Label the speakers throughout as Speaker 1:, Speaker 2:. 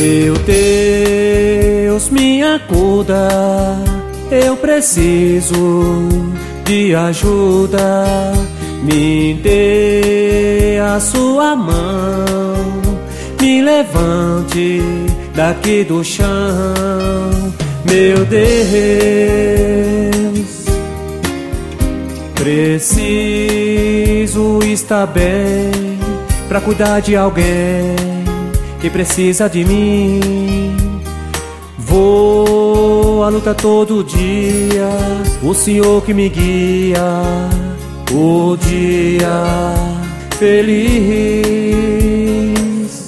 Speaker 1: Meu Deus, me acuda, eu preciso de ajuda. Me dê a sua mão, me levante daqui do chão. Meu Deus, preciso estar bem pra cuidar de alguém que precisa de mim. Vou à luta todo dia, o Senhor que me guia, o dia feliz.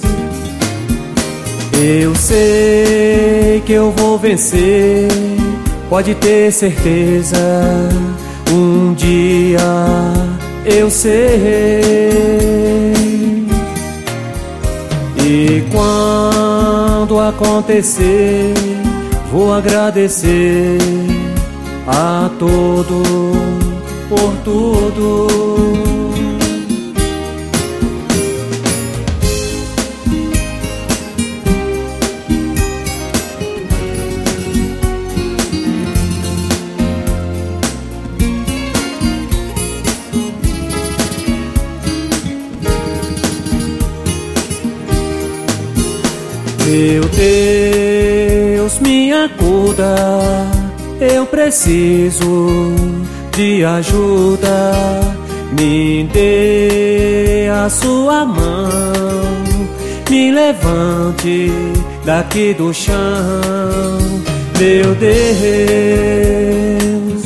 Speaker 1: Eu sei que eu vou vencer, pode ter certeza. Um dia eu sei. E quando acontecer, vou agradecer a todo por tudo. Meu Deus, me acuda, eu preciso de ajuda. Me dê a sua mão, me levante daqui do chão. Meu Deus,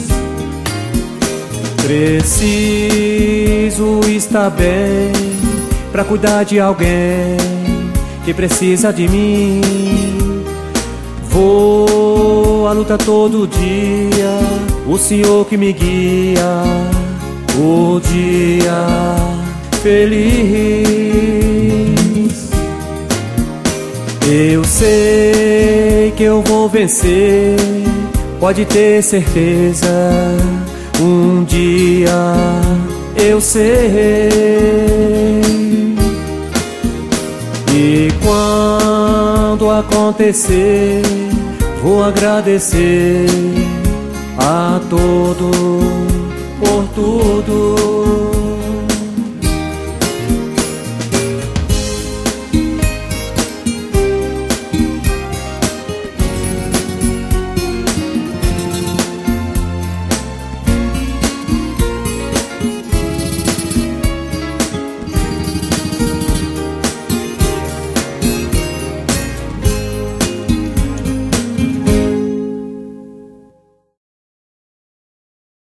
Speaker 1: preciso estar bem pra cuidar de alguém que precisa de mim. Vou à luta todo dia, o Senhor que me guia, o dia feliz. Eu sei que eu vou vencer, pode ter certeza. Um dia eu sei. E quando acontecer, vou agradecer a todo por tudo.